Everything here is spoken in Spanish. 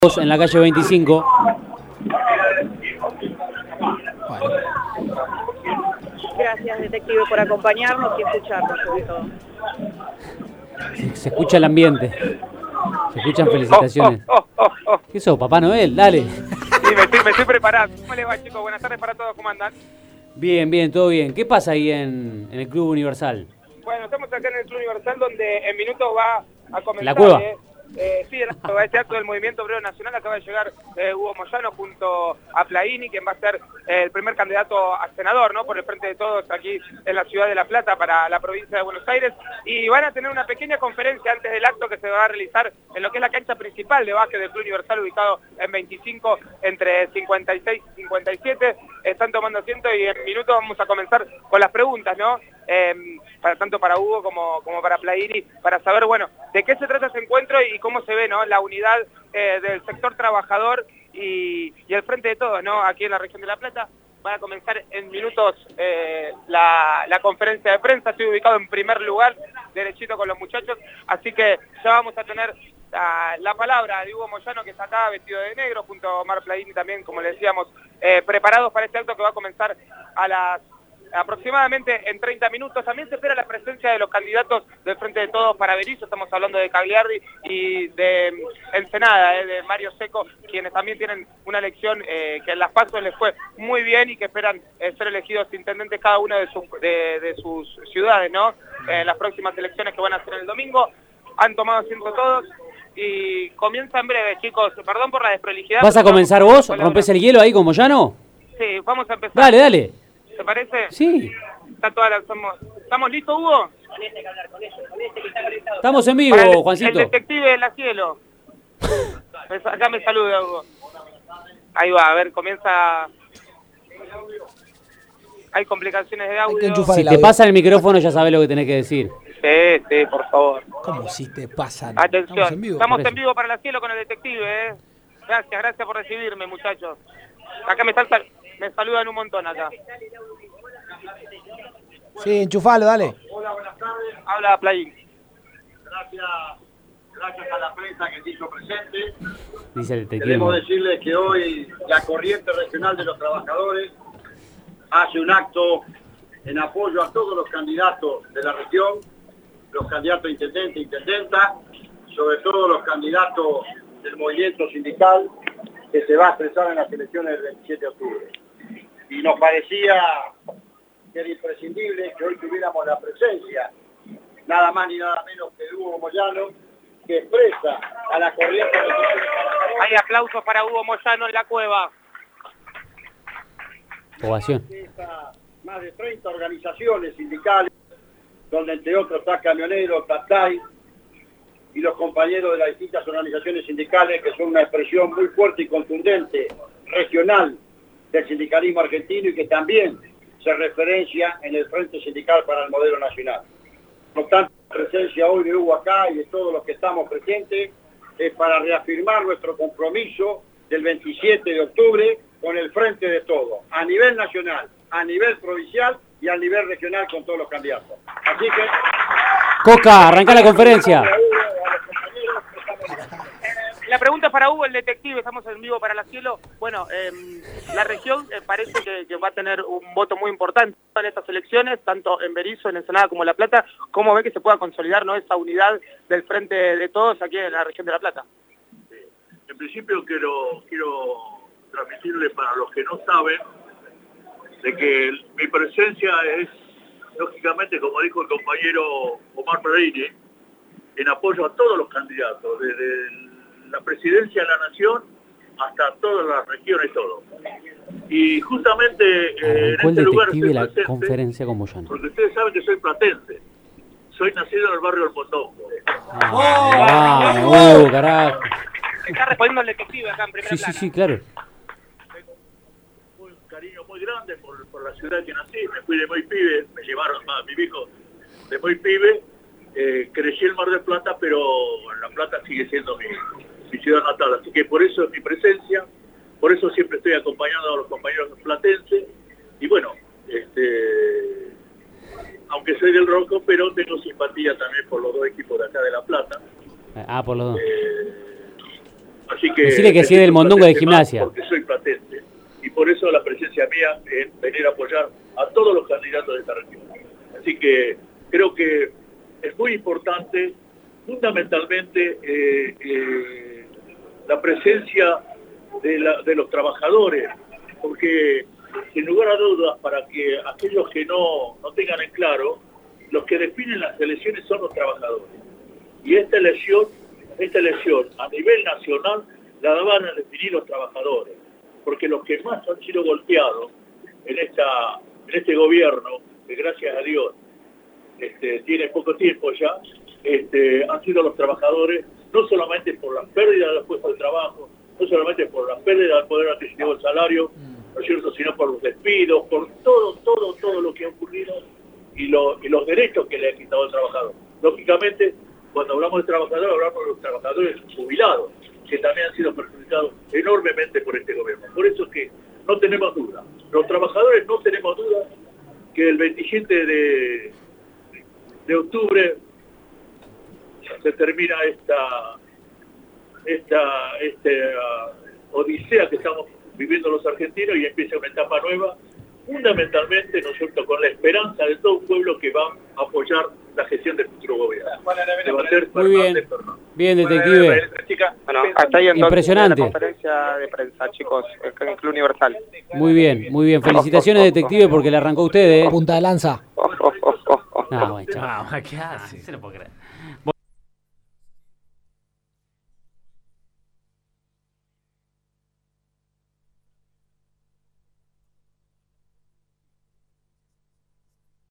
en la calle 25. Bueno. Gracias, detective, por acompañarnos y escucharnos, sobre todo. Se escucha el ambiente. Se escuchan felicitaciones. ¿Qué sos, Papá Noel? Dale. Sí, me estoy preparando. ¿Cómo les va, chicos? Buenas tardes para todos, ¿cómo andan? Bien, todo bien. ¿Qué pasa ahí en el Club Universal? Bueno, estamos acá en el Club Universal, donde en minutos va a comenzar... ¿La cueva? Sí, este acto del Movimiento Obrero Nacional. Acaba de llegar Hugo Moyano junto a Plaini, quien va a ser el primer candidato a senador, ¿no? Por el Frente de Todos aquí en la ciudad de La Plata para la provincia de Buenos Aires. Y van a tener una pequeña conferencia antes del acto que se va a realizar en lo que es la cancha principal de básquet del Club Universal, ubicado en 25 entre 56 y 57. Están tomando asiento y en minutos vamos a comenzar con las preguntas, ¿no? Tanto para Hugo como para Plaini, para saber, bueno, de qué se trata ese encuentro y cómo se ve, ¿no? La unidad del sector trabajador y el Frente de Todos, ¿no? Aquí en la región de La Plata. Va a comenzar en minutos la conferencia de prensa. Estoy ubicado en primer lugar, derechito con los muchachos, así que ya vamos a tener la palabra de Hugo Moyano, que está acá vestido de negro, junto a Omar Plaini también, como le decíamos, preparados para este acto que va a comenzar a las aproximadamente en 30 minutos. También se espera la presencia de los candidatos del Frente de Todos para Berisso. Estamos hablando de Cagliardi y de Ensenada, de Mario Seco, quienes también tienen una elección que en las PASO les fue muy bien y que esperan ser elegidos intendentes cada una de sus ciudades, ¿no? En las próximas elecciones que van a ser el domingo. Han tomado asiento todos y comienza en breve, chicos. Perdón por la desprolijidad. ¿Vas a comenzar vos? ¿Rompes el hielo ahí con Moyano? Sí, vamos a empezar. Dale. ¿Te parece? Sí. ¿Estamos listos, Hugo? Con este que hablar, con este que está conectado. Estamos en vivo, Para Juancito. El detective de la cielo. Acá me saluda, Hugo. Ahí va, a ver, comienza... Hay complicaciones de audio. Si te pasa el micrófono ya sabes lo que tenés que decir. Sí, por favor. ¿Cómo si te pasan? Atención, Estamos en vivo para la cielo con el detective, ¿eh? Gracias por recibirme, muchachos. Acá me saludan un montón acá. Sí, enchufalo, dale. Hola, buenas tardes. Habla Plaini. Gracias a la prensa que se hizo presente. Dice el detective. Queremos decirles que hoy la Corriente Regional de los Trabajadores hace un acto en apoyo a todos los candidatos de la región, los candidatos a intendente e intendenta, sobre todo los candidatos del movimiento sindical que se va a expresar en las elecciones del 27 de octubre. Y nos parecía que era imprescindible que hoy tuviéramos la presencia, nada más ni nada menos que de Hugo Moyano, que expresa a la corriente de los trabajadores. Hay aplausos para Hugo Moyano en la cueva. Ovación. Más de 30 organizaciones sindicales, donde entre otros está Camioneros, Tatay y los compañeros de las distintas organizaciones sindicales, que son una expresión muy fuerte y contundente, regional, del sindicalismo argentino y que también se referencia en el Frente Sindical para el Modelo Nacional. Por tanto, la presencia hoy de Hugo acá y de todos los que estamos presentes es para reafirmar nuestro compromiso del 27 de octubre con el Frente de Todos, a nivel nacional, a nivel provincial y a nivel regional con todos los candidatos. Así que... Coca, arranca la conferencia. La pregunta es para Hugo, el detective. Estamos en vivo para la cielo. Bueno, la región parece que va a tener un voto muy importante en estas elecciones, tanto en Berisso, en Ensenada como en La Plata. ¿Cómo ve que se pueda consolidar, ¿no?, esa unidad del Frente de Todos aquí en la región de La Plata? En principio quiero transmitirle para los que no saben de que mi presencia es, lógicamente, como dijo el compañero Omar Plaini, en apoyo a todos los candidatos, desde la presidencia de la Nación hasta todas las regiones, todo. Y justamente en este lugar estoy la presente, conferencia con Moyano. porque ustedes saben que soy platense. Soy nacido en el barrio del Mondongo. Carajo. Está respondiendo el detective acá en primera plana. Sí, claro. Tengo un cariño muy grande por la ciudad que nací. Me fui de muy pibe, me llevaron a mi hijo de muy pibe. Crecí en Mar del Plata, pero La Plata sigue siendo mi ciudad natal. Así que por eso es mi presencia, por eso siempre estoy acompañando a los compañeros platenses. Y bueno, aunque soy del Rojo, pero tengo simpatía también por los dos equipos de acá de La Plata. Por los dos. Así que Decirle que sí es del mondongo de Gimnasia. Porque soy platente. Y por eso la presencia mía en venir a apoyar a todos los candidatos de esta región. Así que creo que es muy importante, fundamentalmente, la presencia de los trabajadores, porque sin lugar a dudas, para que aquellos que no tengan en claro, los que definen las elecciones son los trabajadores. Y esta elección a nivel nacional la van a definir los trabajadores, porque los que más han sido golpeados en este gobierno, que gracias a Dios tiene poco tiempo ya, han sido los trabajadores, no solamente por la pérdida de los puestos de trabajo, no solamente por la pérdida del poder adquisitivo del salario, ¿no es cierto?, sino por los despidos, por todo lo que ha ocurrido y los derechos que le ha quitado el trabajador. Lógicamente, cuando hablamos de trabajadores, hablamos de los trabajadores jubilados, que también han sido perjudicados enormemente por este gobierno. Por eso es que no tenemos duda. Los trabajadores no tenemos duda que el 27 de octubre se termina esta odisea que estamos viviendo los argentinos y empieza una etapa nueva, fundamentalmente, ¿no es cierto?, con la esperanza de todo un pueblo que va a apoyar la gestión del futuro gobierno. Muy bien, bien, detective. Bueno, hasta ahí entonces impresionante. la conferencia de prensa, chicos, en el Club Universal. Muy bien. Felicitaciones, detective, porque le arrancó a usted, ¿eh? Punta de lanza. No, bueno, chao. ¿Qué hace? Se lo puedo creer. Bueno.